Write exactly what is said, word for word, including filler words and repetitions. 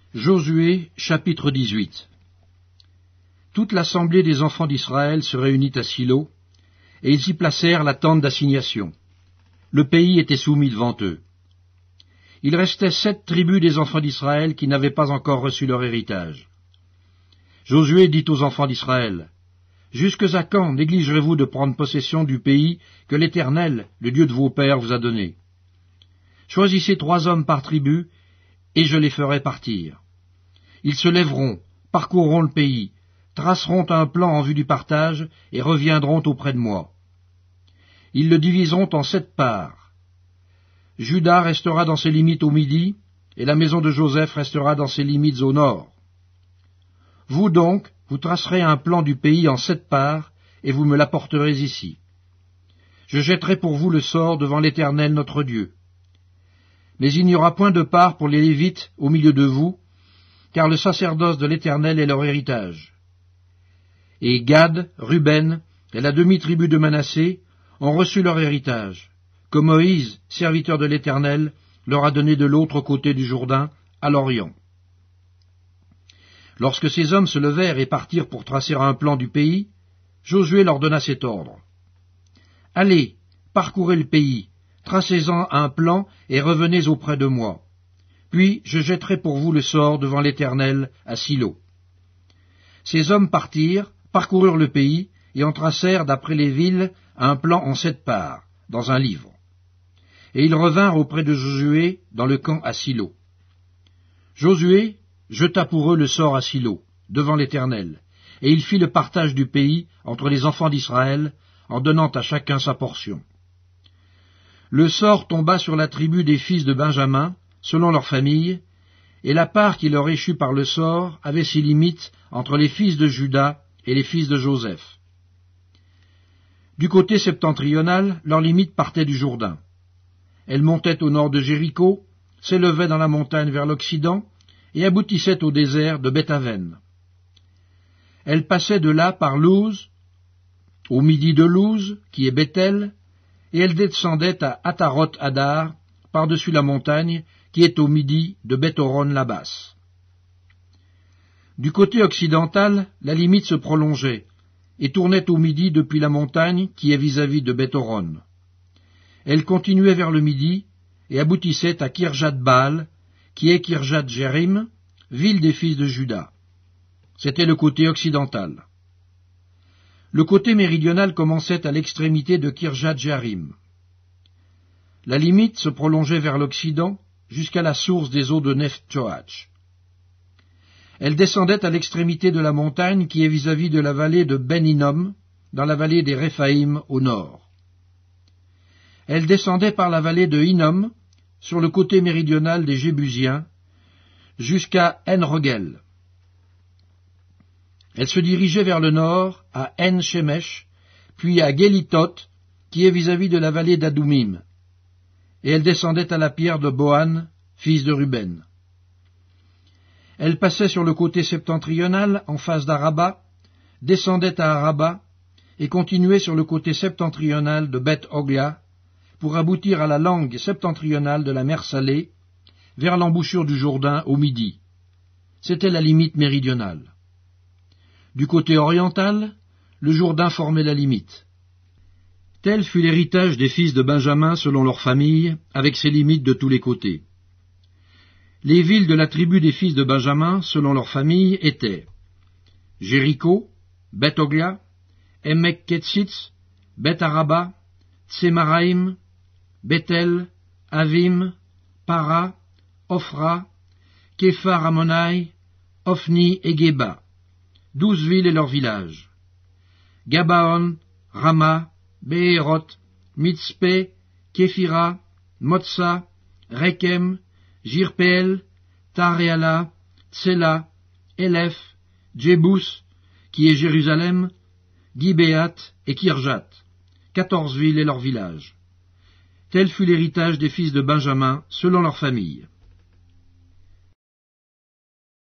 Josué, chapitre dix-huit. Toute l'assemblée des enfants d'Israël se réunit à Silo, et ils y placèrent la tente d'assignation. Le pays était soumis devant eux. Il restait sept tribus des enfants d'Israël qui n'avaient pas encore reçu leur héritage. Josué dit aux enfants d'Israël, « Jusque à quand négligerez-vous de prendre possession du pays que l'Éternel, le Dieu de vos pères, vous a donné? Choisissez trois hommes par tribu, et je les ferai partir. Ils se lèveront, parcourront le pays, traceront un plan en vue du partage, et reviendront auprès de moi. Ils le diviseront en sept parts. Juda restera dans ses limites au midi, et la maison de Joseph restera dans ses limites au nord. Vous donc, vous tracerez un plan du pays en sept parts, et vous me l'apporterez ici. Je jetterai pour vous le sort devant l'Éternel notre Dieu. Mais il n'y aura point de part pour les Lévites au milieu de vous, car le sacerdoce de l'Éternel est leur héritage. Et Gad, Ruben et la demi-tribu de Manassé ont reçu leur héritage, que Moïse, serviteur de l'Éternel, leur a donné de l'autre côté du Jourdain, à l'Orient. Lorsque ces hommes se levèrent et partirent pour tracer un plan du pays, Josué leur donna cet ordre. « Allez, parcourez le pays, tracez-en un plan et revenez auprès de moi. Puis je jetterai pour vous le sort devant l'Éternel à Silo. » Ces hommes partirent, parcoururent le pays, et en tracèrent d'après les villes un plan en sept parts, dans un livre. Et ils revinrent auprès de Josué dans le camp à Silo. Josué jeta pour eux le sort à Silo, devant l'Éternel, et il fit le partage du pays entre les enfants d'Israël, en donnant à chacun sa portion. Le sort tomba sur la tribu des fils de Benjamin, selon leur famille, et la part qui leur échut par le sort avait ses limites entre les fils de Juda et les fils de Joseph. Du côté septentrional, leur limite partait du Jourdain. Elle montait au nord de Jéricho, s'élevait dans la montagne vers l'Occident, et aboutissait au désert de Beth-Aven. Elle passait de là par Luz, au midi de Luz, qui est Bethel, et elle descendait à Ataroth-Adar, par-dessus la montagne, qui est au midi de Beth-Horon-la-Basse. Du côté occidental, la limite se prolongeait, et tournait au midi depuis la montagne, qui est vis-à-vis de Beth-Horon. Elle continuait vers le midi, et aboutissait à Kirjat-Baal, qui est Kirjat-Jérim, ville des fils de Juda. C'était le côté occidental. Le côté méridional commençait à l'extrémité de Kirjat-Jérim. La limite se prolongeait vers l'Occident jusqu'à la source des eaux de Neftchoach. Elle descendait à l'extrémité de la montagne qui est vis-à-vis de la vallée de Ben-Hinnom, dans la vallée des Réphaïm au nord. Elle descendait par la vallée de Hinnom, sur le côté méridional des Jébusiens, jusqu'à En-Rogel. Elle se dirigeait vers le nord, à En-Shemesh, puis à Gélithot, qui est vis-à-vis de la vallée d'Adoumim, et elle descendait à la pierre de Bohan, fils de Ruben. Elle passait sur le côté septentrional, en face d'Araba, descendait à Araba, et continuait sur le côté septentrional de Beth-Ogla, pour aboutir à la langue septentrionale de la mer Salée, vers l'embouchure du Jourdain au midi. C'était la limite méridionale. Du côté oriental, le Jourdain formait la limite. Tel fut l'héritage des fils de Benjamin selon leur famille, avec ses limites de tous les côtés. Les villes de la tribu des fils de Benjamin, selon leur famille, étaient Jéricho, Beth-Ogla, Emek-Ketsitz, Beth-Araba, Tsémaraïm, Bethel, Avim, Para, Ophra, Képhar Ammonai, Ophni et Geba, douze villes et leurs villages. Gabaon, Rama, Béhéroth, Mitzpé, Képhira, Motsa, Rekem, Jirpeel, Taréala, Tsela, Elef, Djébous, qui est Jérusalem, Gibéat et Kirjat, quatorze villes et leurs villages. Tel fut l'héritage des fils de Benjamin, selon leur famille.